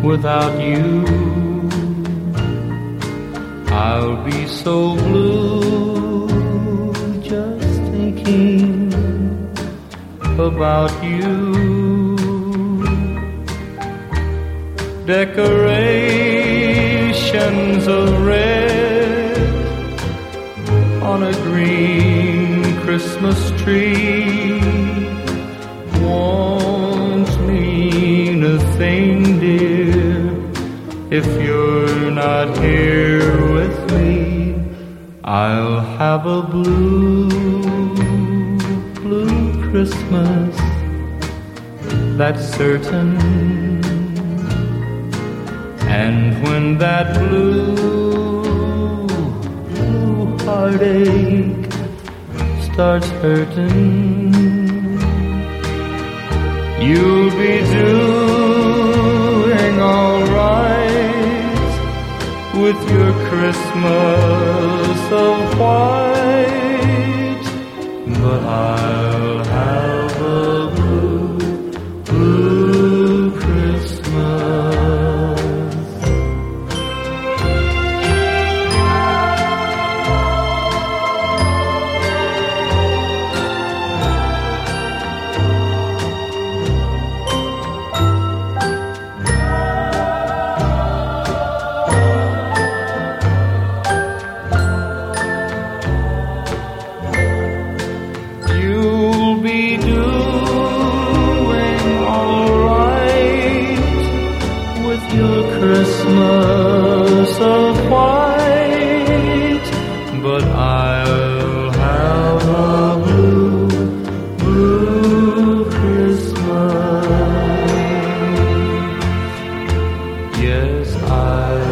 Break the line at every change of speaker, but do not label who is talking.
without you. I'll be so blue just thinking about you. Decorations of red on a green Christmas tree won't mean a thing, dear, if you're not here with me. I'll have a blue, blue Christmas, that's certain. And when that blue, blue heartache starts hurting, you'll be doing all right with your Christmas of white. But I'll have a blue, blue Christmas. Your Christmas of white, but I'll have a blue, blue Christmas. Yes, I